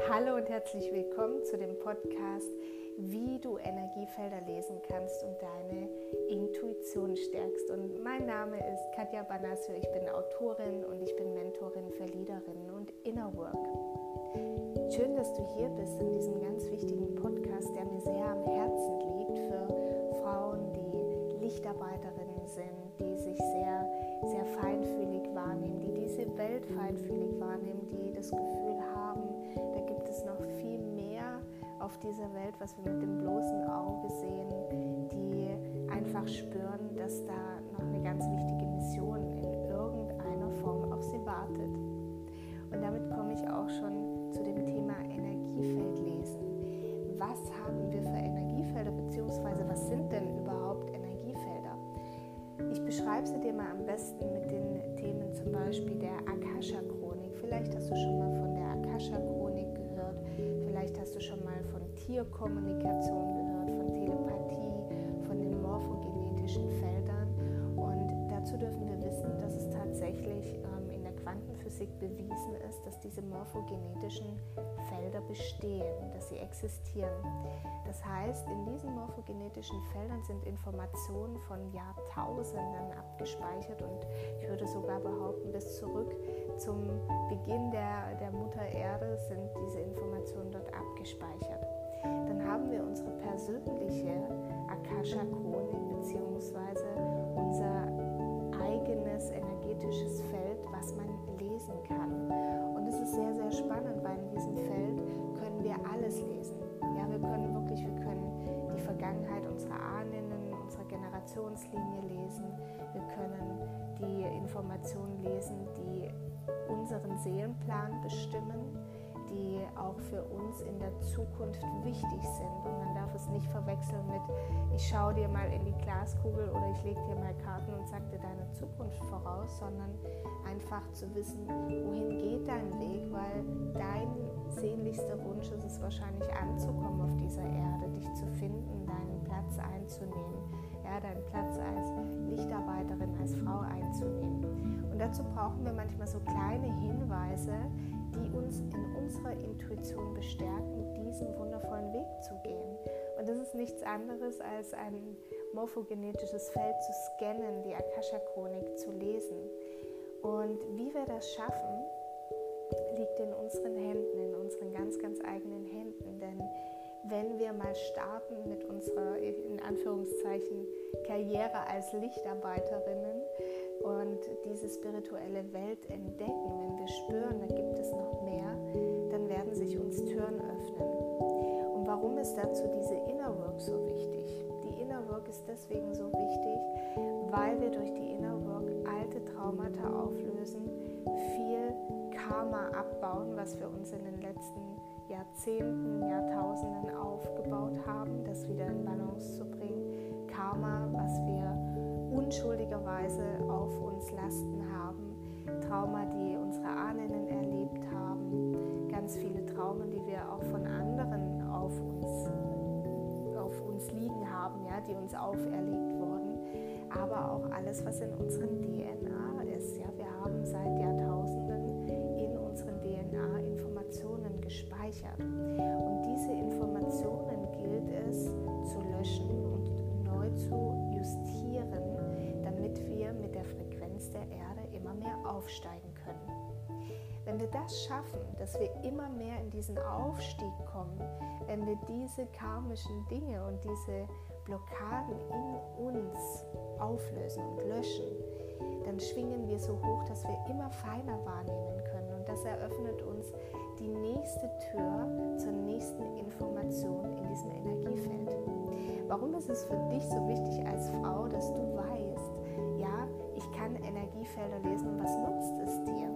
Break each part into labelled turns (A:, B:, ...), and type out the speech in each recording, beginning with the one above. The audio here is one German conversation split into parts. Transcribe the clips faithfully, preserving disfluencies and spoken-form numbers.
A: Hallo und herzlich willkommen zu dem Podcast, wie du Energiefelder lesen kannst und deine Intuition stärkst. Und mein Name ist Katja Banasio, ich bin Autorin und ich bin Mentorin für Leaderinnen und Inner Work. Schön, dass du hier bist in diesem ganz wichtigen Podcast, der mir sehr am Herzen liegt, für Frauen, die Lichtarbeiterinnen sind, die sich sehr, sehr feinfühlig wahrnehmen, die diese Welt feinfühlig wahrnehmen, die das Gefühl haben, da gibt es noch viel mehr auf dieser Welt, was wir mit dem bloßen Auge sehen, die einfach spüren, dass da noch eine ganz wichtige Mission in irgendeiner Form auf sie wartet. Und damit komme ich auch schon zu dem Thema Energiefeldlesen. Was haben wir für Energiefelder, beziehungsweise was sind denn überhaupt Energiefelder? Ich beschreibe sie dir mal am besten mit den Themen zum Beispiel der Akasha-Chronik. Vielleicht hast du schon mal von der Akasha-Chronik gehört, vielleicht hast du schon mal von Tierkommunikation gehört, von Telepathie, von den morphogenetischen Feldern. Und dazu dürfen wir wissen, dass es tatsächlich ähm, in der Quantenphysik bewiesen ist, dass diese morphogenetischen Felder bestehen, dass sie existieren. Das heißt, in diesen morphogenetischen Feldern sind Informationen von Jahrtausenden abgespeichert und ich würde sogar behaupten, bis zurück zum Beginn der, der Mutter Erde sind diese Informationen dort abgespeichert. Dann haben wir unsere persönliche Akasha-Chronik beziehungsweise unser eigenes energetisches Feld, was man lesen kann. Und es ist sehr, sehr spannend, weil in diesem Feld können wir alles lesen. Ja, wir können wirklich, wir können die Vergangenheit unserer Ahnen, unserer Generationslinie lesen. Wir können die Informationen lesen, die unseren Seelenplan bestimmen, die auch für uns in der Zukunft wichtig sind. Und man darf es nicht verwechseln mit, ich schaue dir mal in die Glaskugel oder ich lege dir mal Karten und sage dir deine Zukunft voraus, sondern einfach zu wissen, wohin geht dein Weg, weil dein sehnlichster Wunsch ist es wahrscheinlich anzukommen auf dieser Erde, dich zu finden, deinen Platz einzunehmen, ja, deinen Platz als Lichtarbeiterin, als Frau einzunehmen. Und dazu brauchen wir manchmal so kleine Hinweise, die uns in unserer Intuition bestärken, diesen wundervollen Weg zu gehen. Und das ist nichts anderes als ein morphogenetisches Feld zu scannen, die Akasha-Chronik zu lesen. Und wie wir das schaffen, liegt in unseren Händen, in unseren ganz, ganz eigenen Händen. Denn wenn wir mal starten mit unserer, in Anführungszeichen, Karriere als Lichtarbeiterinnen und diese spirituelle Welt entdecken, wenn wir spüren, da gibt es noch mehr, dann werden sich uns Türen öffnen. Und warum ist dazu diese Inner Work so wichtig? Die Inner Work ist deswegen so wichtig, weil wir durch die Inner Work alte Traumata auflösen, viel Karma abbauen, was wir uns in den letzten Jahrzehnten, Jahrtausenden aufgebaut haben, das wieder in Balance zu bringen. Karma, was wir unschuldigerweise auf uns lasten haben, Trauma, die unsere Ahnen erlebt haben, ganz viele Traumen, die wir auch von anderen auf uns, auf uns liegen haben, ja, die uns auferlegt wurden, aber auch alles, was in unseren D N A ist. Ja, wir haben seit Jahrtausenden in unseren D N A Informationen gespeichert und diese Informationen gilt es zu löschen und neu zu justieren, damit wir mit der Frequenz der Erde immer mehr aufsteigen können. Wenn wir das schaffen, dass wir immer mehr in diesen Aufstieg kommen, wenn wir diese karmischen Dinge und diese Blockaden in uns auflösen und löschen, dann schwingen wir so hoch, dass wir immer feiner wahrnehmen können. Und das eröffnet uns die nächste Tür zur nächsten Information in diesem Energiefeld. Warum ist es für dich so wichtig als Frau, dass du weißt, ja, ich kann Energiefelder lesen und was nutzt es dir?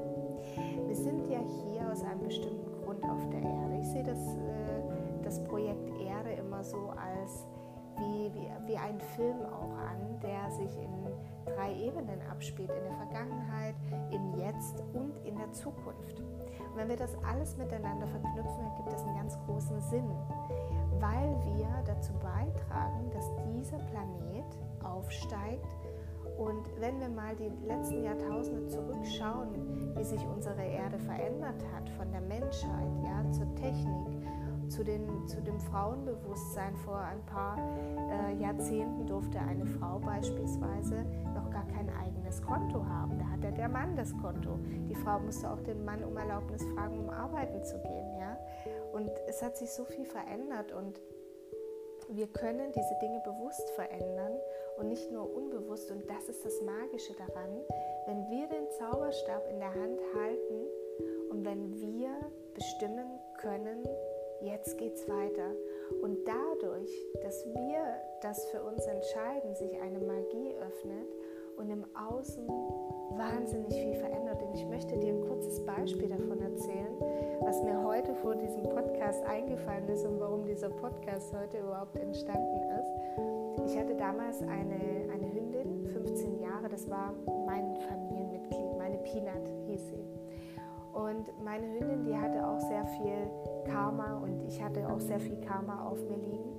A: Wir sind ja hier aus einem bestimmten Grund auf der Erde. Ich sehe das, äh, das Projekt Erde immer so als wie, wie, wie ein Film auch an, der sich in drei Ebenen abspielt, in der Vergangenheit, im Jetzt und in der Zukunft. Und wenn wir das alles miteinander verknüpfen, dann gibt es einen ganz großen Sinn, weil wir dazu beitragen, dass dieser Planet aufsteigt Und wenn wir mal die letzten Jahrtausende zurückschauen, wie sich unsere Erde verändert hat, von der Menschheit, ja, zur Technik, zu, den, zu dem Frauenbewusstsein. Vor ein paar äh, Jahrzehnten durfte eine Frau beispielsweise noch gar kein eigenes Konto haben. Da hatte der Mann das Konto. Die Frau musste auch den Mann um Erlaubnis fragen, um arbeiten zu gehen. Ja? Und es hat sich so viel verändert und wir können diese Dinge bewusst verändern und nicht nur unbewusst. Und das ist das Magische daran, wenn wir den Zauberstab in der Hand halten und wenn wir bestimmen können, jetzt geht's weiter. Und dadurch, dass wir das für uns entscheiden, sich eine Magie öffnet und im Außen wahnsinnig viel verändert. Und ich möchte dir ein kurzes Beispiel davon erzählen, was mir heute vor diesem Podcast eingefallen ist und warum dieser Podcast heute überhaupt entstanden ist. Ich hatte damals eine, eine Hündin, fünfzehn Jahre, das war mein Familienmitglied, meine Peanut hieß sie. Und meine Hündin, die hatte auch sehr viel Karma und ich hatte auch sehr viel Karma auf mir liegen.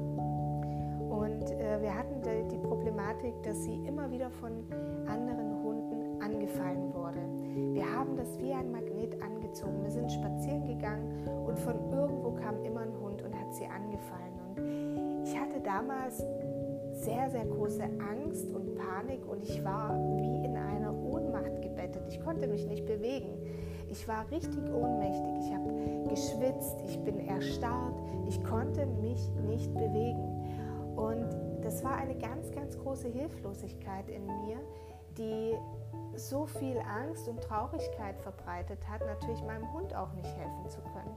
A: Und äh, wir hatten die, die Problematik, dass sie immer wieder von anderen Hunden angefallen wurde. Wir haben das wie ein Magnet angezogen. Wir sind spazieren gegangen und von irgendwo kam immer ein Hund und hat sie angefallen. Und ich hatte damals sehr, sehr große Angst und Panik und ich war wie in einer Ohnmacht gebettet. Ich konnte mich nicht bewegen. Ich war richtig ohnmächtig. Ich habe geschwitzt, ich bin erstarrt. Ich konnte mich nicht bewegen. Und das war eine ganz, ganz große Hilflosigkeit in mir, die so viel Angst und Traurigkeit verbreitet hat, natürlich meinem Hund auch nicht helfen zu können.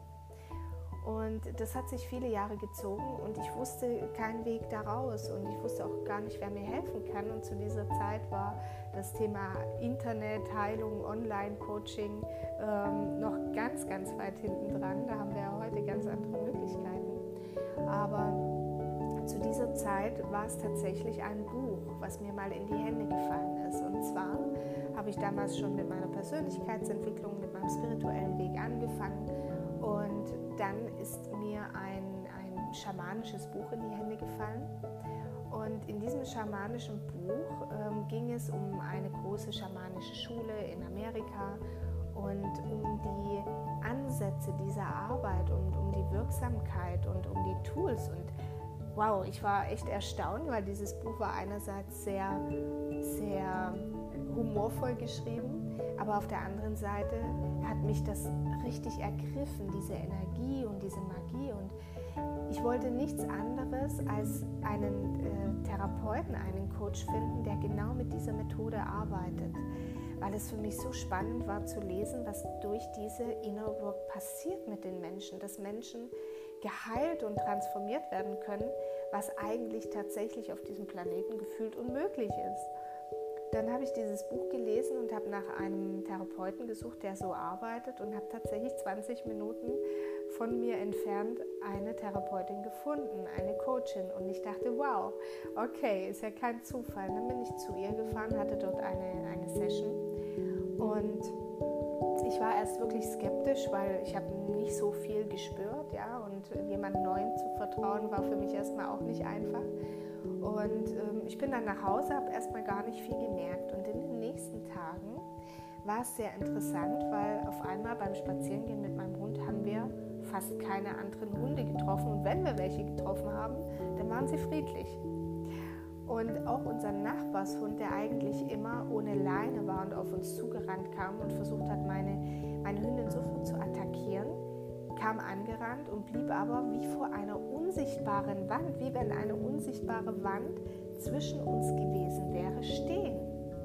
A: Und das hat sich viele Jahre gezogen und ich wusste keinen Weg daraus und ich wusste auch gar nicht, wer mir helfen kann. Und zu dieser Zeit war das Thema Internet, Heilung, Online-Coaching ähm, noch ganz, ganz weit hinten dran. Da haben wir ja heute ganz andere Möglichkeiten. Aber zu dieser Zeit war es tatsächlich ein Buch, was mir mal in die Hände gefallen ist. Und zwar habe ich damals schon mit meiner Persönlichkeitsentwicklung, mit meinem spirituellen Weg angefangen. Und dann ist mir ein, ein schamanisches Buch in die Hände gefallen. Und in diesem schamanischen Buch ähm, ging es um eine große schamanische Schule in Amerika und um die Ansätze dieser Arbeit und um die Wirksamkeit und um die Tools. Und wow, ich war echt erstaunt, weil dieses Buch war einerseits sehr, sehr humorvoll geschrieben, aber auf der anderen Seite hat mich das richtig ergriffen, diese Energie und diese Magie. Und ich wollte nichts anderes als einen äh, Therapeuten, einen Coach finden, der genau mit dieser Methode arbeitet, weil es für mich so spannend war zu lesen, was durch diese Inner Work passiert mit den Menschen, dass Menschen geheilt und transformiert werden können, was eigentlich tatsächlich auf diesem Planeten gefühlt unmöglich ist. Dann habe ich dieses Buch gelesen und habe nach einem Therapeuten gesucht, der so arbeitet und habe tatsächlich zwanzig Minuten von mir entfernt eine Therapeutin gefunden, eine Coachin. Und ich dachte, wow, okay, ist ja kein Zufall. Dann bin ich zu ihr gefahren, hatte dort eine, eine Session und ich war erst wirklich skeptisch, weil ich habe nicht so viel gespürt, ja, und jemand Neuen zu vertrauen war für mich erstmal auch nicht einfach. Und ähm, ich bin dann nach Hause, habe erstmal gar nicht viel gemerkt. Und in den nächsten Tagen war es sehr interessant, weil auf einmal beim Spazierengehen mit meinem Hund haben wir fast keine anderen Hunde getroffen. Und wenn wir welche getroffen haben, dann waren sie friedlich. Und auch unser Nachbarshund, der eigentlich immer ohne Leine war und auf uns zugerannt kam und versucht hat, meine, meine Hündin sofort zu attackieren, kam angerannt und blieb aber wie vor einer unsichtbaren Wand, wie wenn eine unsichtbare Wand zwischen uns gewesen wäre, stehen.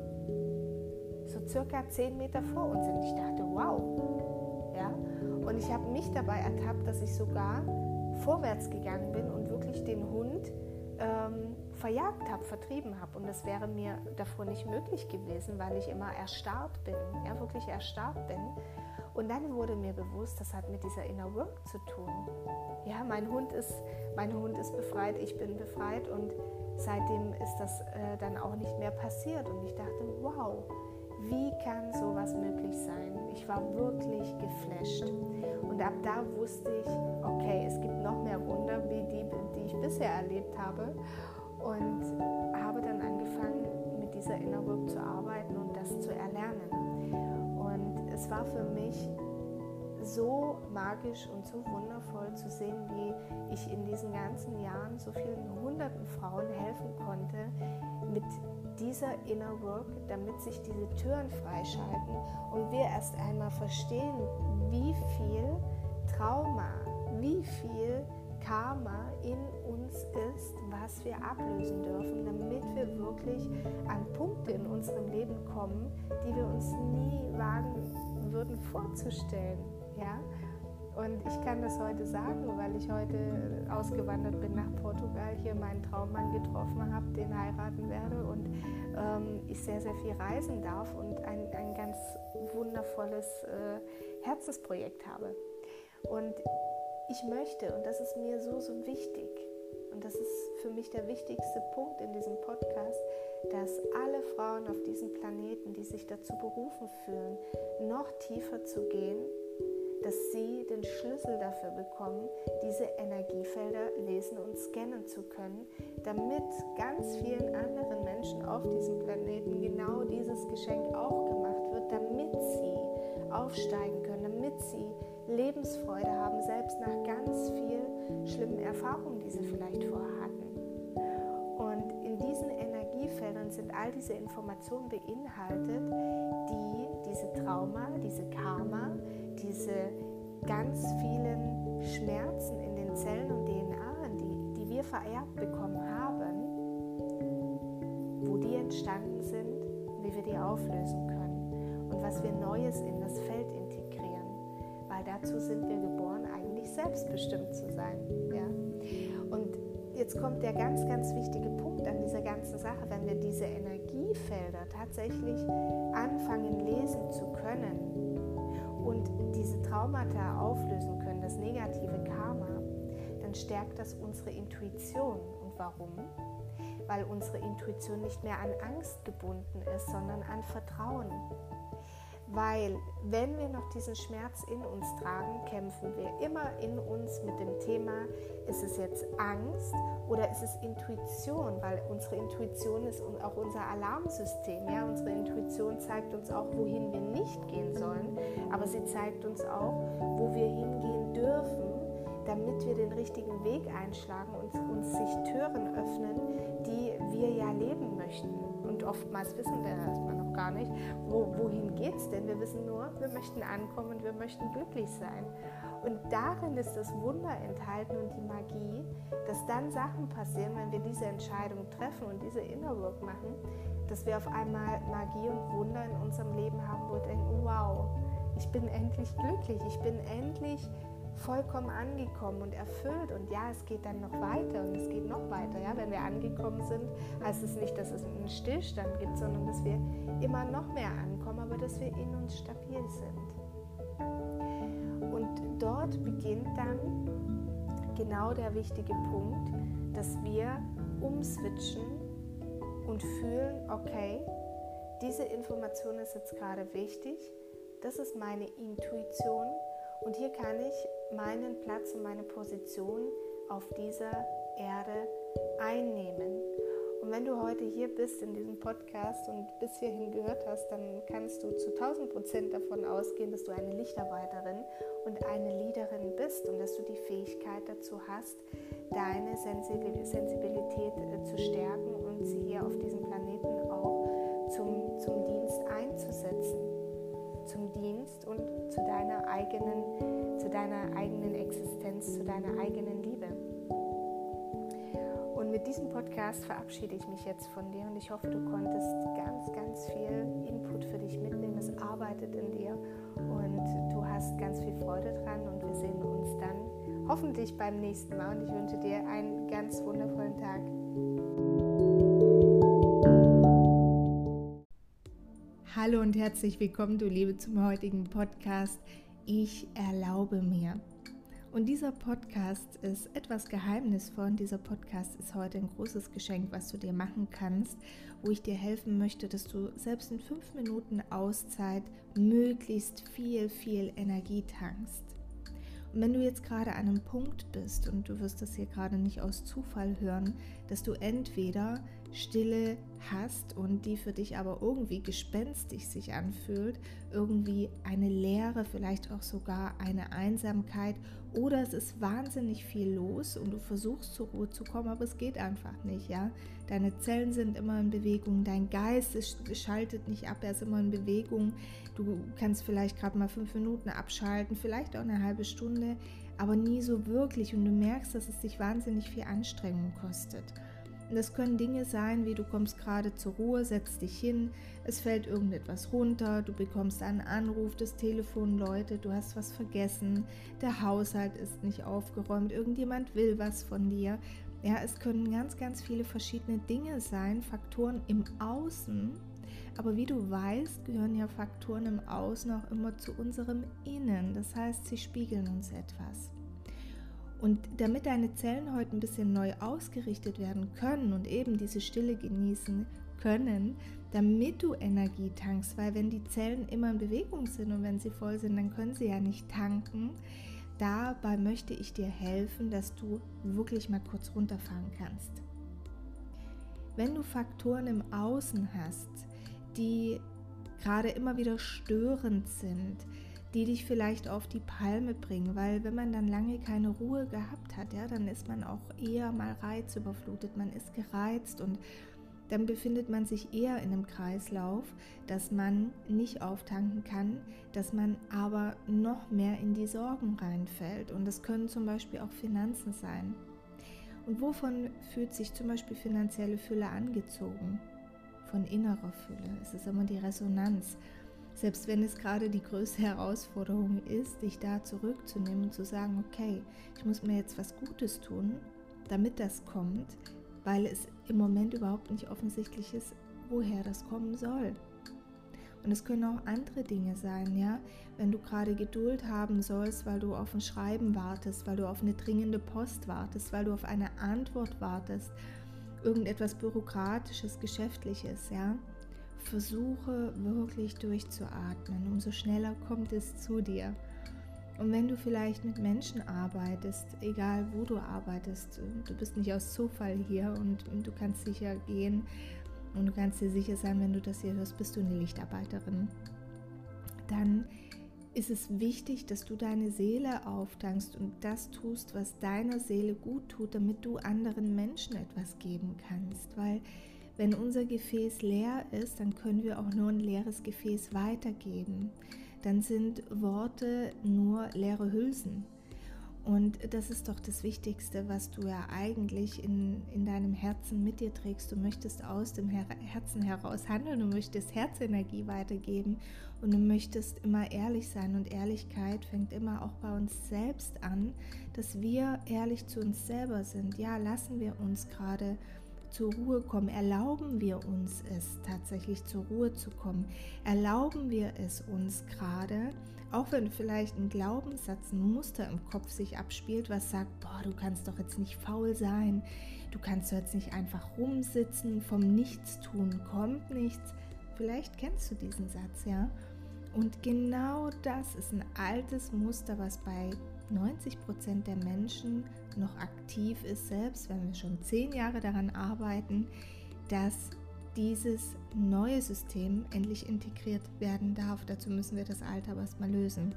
A: So circa zehn Meter vor uns. Und ich dachte, wow. Ja? Und ich habe mich dabei ertappt, dass ich sogar vorwärts gegangen bin und wirklich den Hund ähm, verjagt habe, vertrieben habe. Und das wäre mir davor nicht möglich gewesen, weil ich immer erstarrt bin, ja, wirklich erstarrt bin. Und dann wurde mir bewusst, das hat mit dieser Inner Work zu tun. Ja, mein Hund ist, mein Hund ist befreit, ich bin befreit und seitdem ist das äh, dann auch nicht mehr passiert. Und ich dachte, wow, wie kann sowas möglich sein? Ich war wirklich geflasht. Und ab da wusste ich, okay, es gibt noch mehr Wunder, wie die, die ich bisher erlebt habe. Und habe dann angefangen, mit dieser Inner Work zu arbeiten und das zu erlernen. Und es war für mich so magisch und so wundervoll zu sehen, wie ich in diesen ganzen Jahren so vielen hunderten Frauen helfen konnte mit dieser Inner Work, damit sich diese Türen freischalten und wir erst einmal verstehen, wie viel Trauma, wie viel Karma in uns ist, was wir ablösen dürfen, damit wir wirklich an Punkte in unserem Leben kommen, die wir uns nie wagen würden vorzustellen. Ja? Und ich kann das heute sagen, weil ich heute ausgewandert bin nach Portugal, hier meinen Traummann getroffen habe, den heiraten werde und ähm, ich sehr, sehr viel reisen darf und ein, ein ganz wundervolles äh, Herzensprojekt habe. Und ich möchte, und das ist mir so, so wichtig, und das ist für mich der wichtigste Punkt in diesem Podcast, dass alle Frauen auf diesem Planeten, die sich dazu berufen fühlen, noch tiefer zu gehen, dass sie den Schlüssel dafür bekommen, diese Energiefelder lesen und scannen zu können, damit ganz vielen anderen Menschen auf diesem Planeten genau dieses Geschenk auch gemacht wird, damit sie aufsteigen können, damit sie Lebensfreude haben, selbst nach ganz vielen schlimmen Erfahrungen, die sie vielleicht vorher hatten. Und in diesen Energiefeldern sind all diese Informationen beinhaltet, die diese Trauma, diese Karma, diese ganz vielen Schmerzen in den Zellen und D N A, die, die wir vererbt bekommen haben, wo die entstanden sind, wie wir die auflösen können und was wir Neues in das Feld integrieren. Weil dazu sind wir geboren, eigentlich selbstbestimmt zu sein. Ja? Und jetzt kommt der ganz, ganz wichtige Punkt an dieser ganzen Sache, wenn wir diese Energiefelder tatsächlich anfangen lesen zu können und diese Traumata auflösen können, das negative Karma, dann stärkt das unsere Intuition. Und warum? Weil unsere Intuition nicht mehr an Angst gebunden ist, sondern an Vertrauen. Weil wenn wir noch diesen Schmerz in uns tragen, kämpfen wir immer in uns mit dem Thema, ist es jetzt Angst oder ist es Intuition? Weil unsere Intuition ist auch unser Alarmsystem. Ja? Unsere Intuition zeigt uns auch, wohin wir nicht gehen sollen, aber sie zeigt uns auch, wo wir hingehen dürfen, damit wir den richtigen Weg einschlagen und uns sich Türen öffnen, die wir ja leben möchten. Und oftmals wissen wir erstmal noch gar nicht, wo, wohin geht es denn? Wir wissen nur, wir möchten ankommen und wir möchten glücklich sein. Und darin ist das Wunder enthalten und die Magie, dass dann Sachen passieren, wenn wir diese Entscheidung treffen und diese Inner Work machen, dass wir auf einmal Magie und Wunder in unserem Leben haben, wo wir denken, wow, ich bin endlich glücklich, ich bin endlich vollkommen angekommen und erfüllt und ja, es geht dann noch weiter und es geht noch weiter. Ja? Wenn wir angekommen sind, heißt es nicht, dass es einen Stillstand gibt, sondern dass wir immer noch mehr ankommen, aber dass wir in uns stabil sind. Und dort beginnt dann genau der wichtige Punkt, dass wir umswitchen und fühlen, okay, diese Information ist jetzt gerade wichtig, das ist meine Intuition und hier kann ich meinen Platz und meine Position auf dieser Erde einnehmen. Und wenn du heute hier bist in diesem Podcast und bis hierhin gehört hast, dann kannst du zu tausend Prozent davon ausgehen, dass du eine Lichtarbeiterin und eine Leaderin bist und dass du die Fähigkeit dazu hast, deine Sensibilität zu stärken und sie hier auf diesem Planeten auch zum, zum Dienst einzusetzen. Zum Dienst und zu deiner eigenen, zu deiner eigenen Existenz, zu deiner eigenen Liebe. Und mit diesem Podcast verabschiede ich mich jetzt von dir und ich hoffe, du konntest ganz, ganz viel Input für dich mitnehmen. Es arbeitet in dir und du hast ganz viel Freude dran und wir sehen uns dann hoffentlich beim nächsten Mal und ich wünsche dir einen ganz wundervollen Tag. Hallo und herzlich willkommen, du Liebe, zum heutigen Podcast Ich erlaube mir. Und dieser Podcast ist etwas geheimnisvoll und dieser Podcast ist heute ein großes Geschenk, was du dir machen kannst, wo ich dir helfen möchte, dass du selbst in fünf Minuten Auszeit möglichst viel, viel Energie tankst. Und wenn du jetzt gerade an einem Punkt bist und du wirst das hier gerade nicht aus Zufall hören, dass du entweder Stille hast und die für dich aber irgendwie gespenstig sich anfühlt, irgendwie eine Leere, vielleicht auch sogar eine Einsamkeit, oder es ist wahnsinnig viel los und du versuchst zur Ruhe zu kommen, aber es geht einfach nicht, ja. Deine Zellen sind immer in Bewegung, dein Geist ist, schaltet nicht ab, er ist immer in Bewegung. Du kannst vielleicht gerade mal fünf Minuten abschalten, vielleicht auch eine halbe Stunde, aber nie so wirklich, und du merkst, dass es dich wahnsinnig viel Anstrengung kostet. Und das können Dinge sein, wie du kommst gerade zur Ruhe, setzt dich hin, es fällt irgendetwas runter, du bekommst einen Anruf, das Telefon läutet, du hast was vergessen, der Haushalt ist nicht aufgeräumt, irgendjemand will was von dir. Ja, es können ganz, ganz viele verschiedene Dinge sein, Faktoren im Außen. Aber wie du weißt, gehören ja Faktoren im Außen auch immer zu unserem Innen. Das heißt, sie spiegeln uns etwas. Und damit deine Zellen heute ein bisschen neu ausgerichtet werden können und eben diese Stille genießen können, damit du Energie tankst, weil wenn die Zellen immer in Bewegung sind und wenn sie voll sind, dann können sie ja nicht tanken. Dabei möchte ich dir helfen, dass du wirklich mal kurz runterfahren kannst. Wenn du Faktoren im Außen hast, die gerade immer wieder störend sind, die dich vielleicht auf die Palme bringen, weil wenn man dann lange keine Ruhe gehabt hat, ja, dann ist man auch eher mal reizüberflutet, man ist gereizt und dann befindet man sich eher in einem Kreislauf, dass man nicht auftanken kann, dass man aber noch mehr in die Sorgen reinfällt, und das können zum Beispiel auch Finanzen sein. Und wovon fühlt sich zum Beispiel finanzielle Fülle angezogen? Von innerer Fülle. Es ist immer die Resonanz. Selbst wenn es gerade die größte Herausforderung ist, dich da zurückzunehmen und zu sagen, okay, ich muss mir jetzt was Gutes tun, damit das kommt, weil es im Moment überhaupt nicht offensichtlich ist, woher das kommen soll. Und es können auch andere Dinge sein, ja, wenn du gerade Geduld haben sollst, weil du auf ein Schreiben wartest, weil du auf eine dringende Post wartest, weil du auf eine Antwort wartest, irgendetwas Bürokratisches, Geschäftliches, ja. Versuche wirklich durchzuatmen, umso schneller kommt es zu dir. Und wenn du vielleicht mit Menschen arbeitest, egal wo du arbeitest, du bist nicht aus Zufall hier und du kannst sicher gehen und du kannst dir sicher sein, wenn du das hier hörst, bist du eine Lichtarbeiterin, dann ist es wichtig, dass du deine Seele auftankst und das tust, was deiner Seele gut tut, damit du anderen Menschen etwas geben kannst, weil wenn unser Gefäß leer ist, dann können wir auch nur ein leeres Gefäß weitergeben. Dann sind Worte nur leere Hülsen. Und das ist doch das Wichtigste, was du ja eigentlich in, in deinem Herzen mit dir trägst. Du möchtest aus dem Her- Herzen heraus handeln, du möchtest Herzenergie weitergeben und du möchtest immer ehrlich sein. Und Ehrlichkeit fängt immer auch bei uns selbst an, dass wir ehrlich zu uns selber sind. Ja, lassen wir uns gerade zur Ruhe kommen? Erlauben wir uns es tatsächlich zur Ruhe zu kommen? Erlauben wir es uns gerade, auch wenn vielleicht ein Glaubenssatz, ein Muster im Kopf sich abspielt, was sagt, boah, du kannst doch jetzt nicht faul sein, du kannst doch jetzt nicht einfach rumsitzen, vom Nichtstun kommt nichts. Vielleicht kennst du diesen Satz, ja? Und genau das ist ein altes Muster, was bei neunzig Prozent der Menschen noch aktiv ist, selbst wenn wir schon zehn Jahre daran arbeiten, dass dieses neue System endlich integriert werden darf. Dazu müssen wir das alte aber erstmal lösen.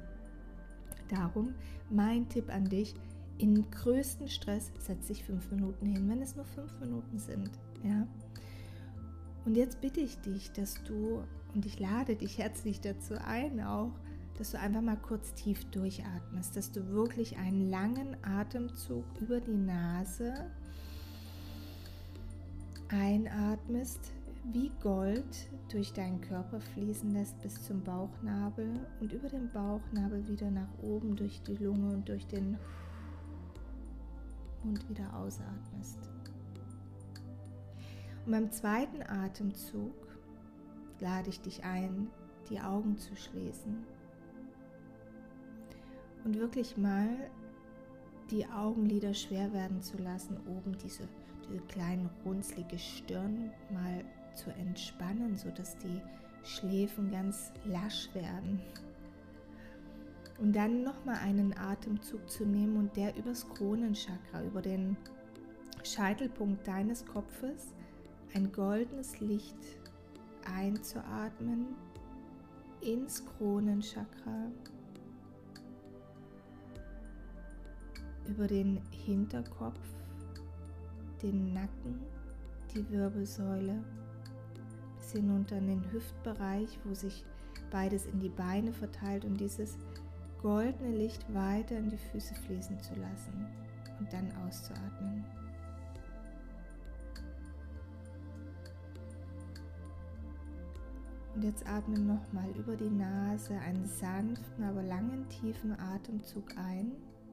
A: Darum mein Tipp an dich, in größten Stress setz dich fünf Minuten hin, wenn es nur fünf Minuten sind. Ja? Und jetzt bitte ich dich, dass du, und ich lade dich herzlich dazu ein auch, dass du einfach mal kurz tief durchatmest, dass du wirklich einen langen Atemzug über die Nase einatmest, wie Gold durch deinen Körper fließen lässt bis zum Bauchnabel und über den Bauchnabel wieder nach oben durch die Lunge und durch den Mund wieder ausatmest. Und beim zweiten Atemzug lade ich dich ein, die Augen zu schließen und wirklich mal die Augenlider schwer werden zu lassen, oben diese, diese kleine runzlige Stirn mal zu entspannen, sodass die Schläfen ganz lasch werden. Und dann nochmal einen Atemzug zu nehmen und der übers Kronenchakra, über den Scheitelpunkt deines Kopfes ein goldenes Licht einzuatmen ins Kronenchakra, über den Hinterkopf, den Nacken, die Wirbelsäule, bis hinunter in den Hüftbereich, wo sich beides in die Beine verteilt und dieses goldene Licht weiter in die Füße fließen zu lassen und dann auszuatmen. Und jetzt atme nochmal über die Nase einen sanften, aber langen, tiefen Atemzug ein.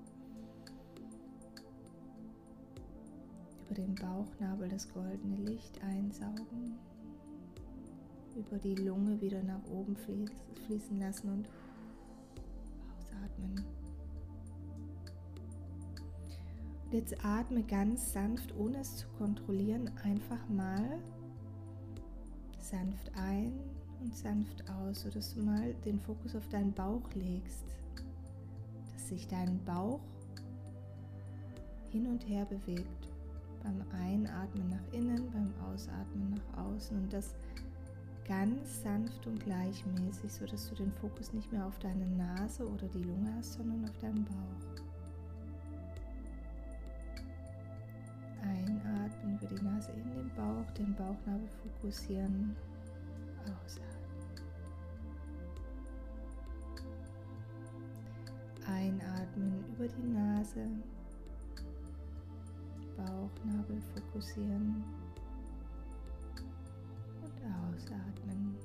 A: Über den Bauchnabel das goldene Licht einsaugen. Über die Lunge wieder nach oben fließen lassen und ausatmen. Und jetzt atme ganz sanft, ohne es zu kontrollieren, einfach mal sanft ein und sanft aus, sodass du mal den Fokus auf deinen Bauch legst, dass sich dein Bauch hin und her bewegt, beim Einatmen nach innen, beim Ausatmen nach außen und das ganz sanft und gleichmäßig, sodass du den Fokus nicht mehr auf deine Nase oder die Lunge hast, sondern auf deinen Bauch. Einatmen über die Nase in den Bauch, den Bauchnabel fokussieren, ausatmen. Einatmen über die Nase, Bauchnabel fokussieren und ausatmen.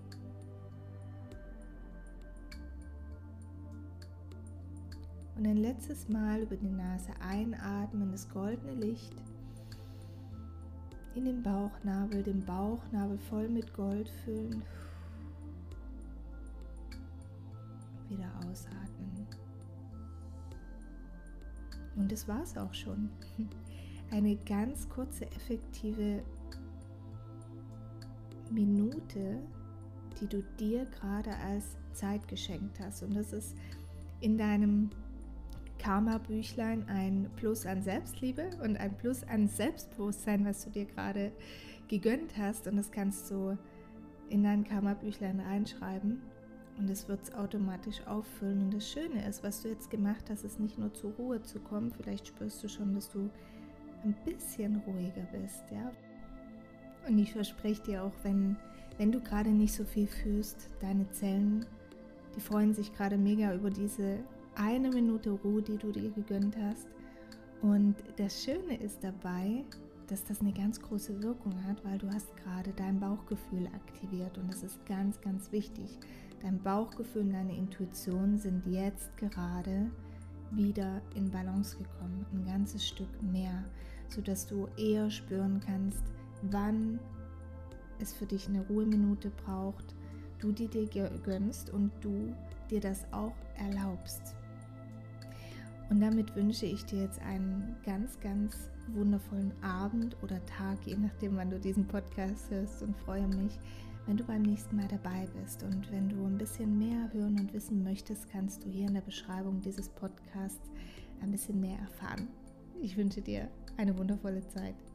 A: Und ein letztes Mal über die Nase einatmen, das goldene Licht in den Bauchnabel, den Bauchnabel voll mit Gold füllen. Und wieder ausatmen. Und das war es auch schon. Eine ganz kurze, effektive Minute, die du dir gerade als Zeit geschenkt hast. Und das ist in deinem Karma-Büchlein ein Plus an Selbstliebe und ein Plus an Selbstbewusstsein, was du dir gerade gegönnt hast. Und das kannst du in dein Karma-Büchlein reinschreiben und es wird es automatisch auffüllen. Und das Schöne ist, was du jetzt gemacht hast, ist nicht nur zur Ruhe zu kommen. Vielleicht spürst du schon, dass du ein bisschen ruhiger bist, ja. Und ich verspreche dir auch, wenn, wenn du gerade nicht so viel fühlst, deine Zellen, die freuen sich gerade mega über diese eine Minute Ruhe, die du dir gegönnt hast. Und das Schöne ist dabei, dass das eine ganz große Wirkung hat, weil du hast gerade dein Bauchgefühl aktiviert und das ist ganz, ganz wichtig. Dein Bauchgefühl und deine Intuition sind jetzt gerade wieder in Balance gekommen, ein ganzes Stück mehr, sodass du eher spüren kannst, wann es für dich eine Ruheminute braucht, du die dir gönnst und du dir das auch erlaubst. Und damit wünsche ich dir jetzt einen ganz, ganz wundervollen Abend oder Tag, je nachdem, wann du diesen Podcast hörst, und freue mich, wenn du beim nächsten Mal dabei bist. Und wenn du ein bisschen mehr hören und wissen möchtest, kannst du hier in der Beschreibung dieses Podcasts ein bisschen mehr erfahren. Ich wünsche dir eine wundervolle Zeit.